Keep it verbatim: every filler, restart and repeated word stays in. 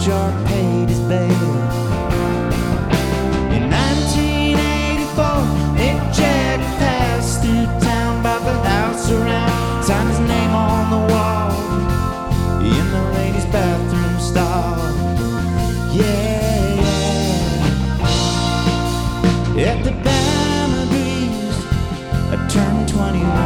Sharp paid his bail. In nineteen eighty-four, Nick Jagger passed through town, bought the house around, signed his name on the wall in the ladies' bathroom stall. Yeah, yeah. At the Bama Breeze, I turned twenty-one.